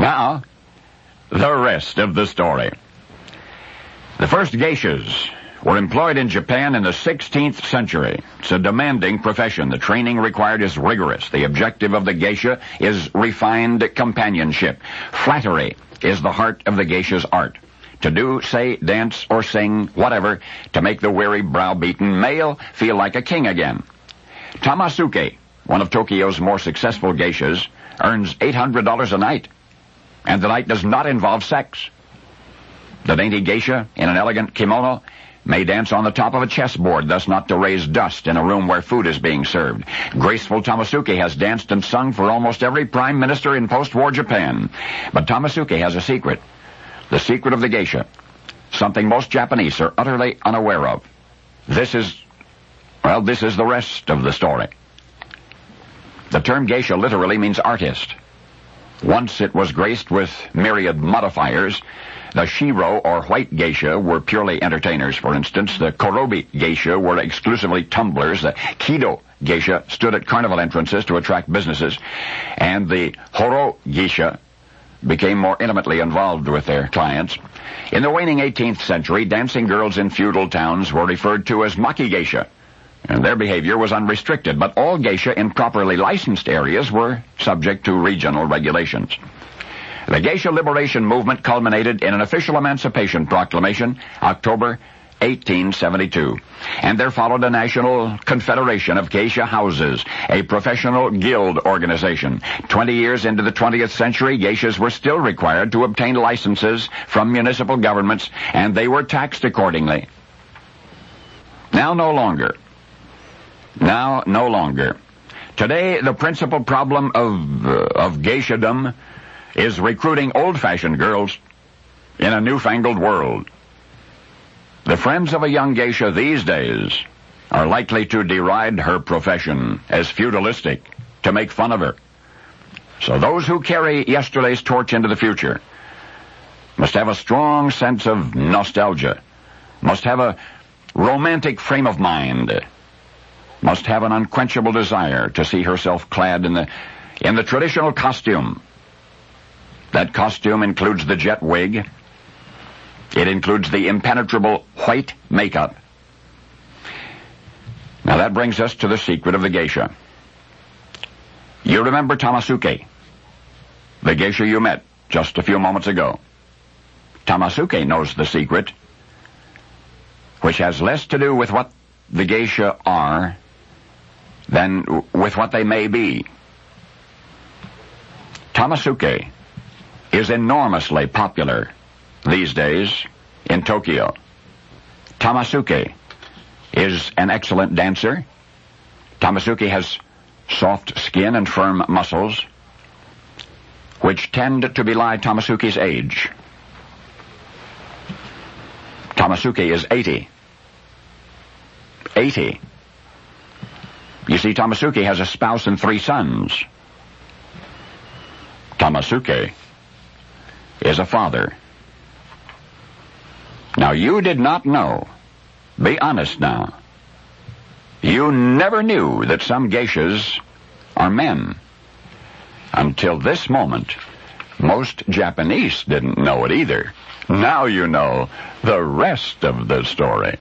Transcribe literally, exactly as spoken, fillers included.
Now, the rest of the story. The first geishas were employed in Japan in the sixteenth century. It's a demanding profession. The training required is rigorous. The objective of the geisha is refined companionship. Flattery is the heart of the geisha's art. To do, say, dance, or sing, whatever, to make the weary, browbeaten male feel like a king again. Tamasuke, one of Tokyo's more successful geishas, earns eight hundred dollars a night, and the night does not involve sex. The dainty geisha, in an elegant kimono, may dance on the top of a chessboard, thus not to raise dust in a room where food is being served. Graceful Tamasuke has danced and sung for almost every prime minister in post-war Japan. But Tamasuke has a secret. The secret of the geisha. Something most Japanese are utterly unaware of. This is, well, this is the rest of the story. The term geisha literally means artist. Once it was graced with myriad modifiers. The shiro, or white geisha, were purely entertainers, for instance. The korobi geisha were exclusively tumblers. The kido geisha stood at carnival entrances to attract businesses. And the horo geisha became more intimately involved with their clients. In the waning eighteenth century, dancing girls in feudal towns were referred to as maki geisha, and their behavior was unrestricted, but all geisha in properly licensed areas were subject to regional regulations. The geisha liberation movement culminated in an official emancipation proclamation, October eighteen seventy-two. And there followed a national confederation of geisha houses, a professional guild organization. Twenty years into the twentieth century, geishas were still required to obtain licenses from municipal governments, and they were taxed accordingly. Now no longer. Now no longer. Today, the principal problem of, uh, of geishadom is recruiting old-fashioned girls in a newfangled world. The friends of a young geisha these days are likely to deride her profession as feudalistic, to make fun of her. So those who carry yesterday's torch into the future must have a strong sense of nostalgia, must have a romantic frame of mind, must have an unquenchable desire to see herself clad in the in the traditional costume. That costume includes the jet wig. It includes the impenetrable white makeup. Now that brings us to the secret of the geisha. You remember Tamasuke, the geisha you met just a few moments ago. Tamasuke knows the secret, which has less to do with what the geisha are than with what they may be. Tamasuke is enormously popular these days in Tokyo. Tamasuke is an excellent dancer. Tamasuke has soft skin and firm muscles, which tend to belie Tamasuke's age. Tamasuke is eighty. Eighty. You see, Tamasuke has a spouse and three sons. Tamasuke is a father. Now, you did not know. Be honest now. You never knew that some geishas are men. Until this moment, most Japanese didn't know it either. Now you know the rest of the story.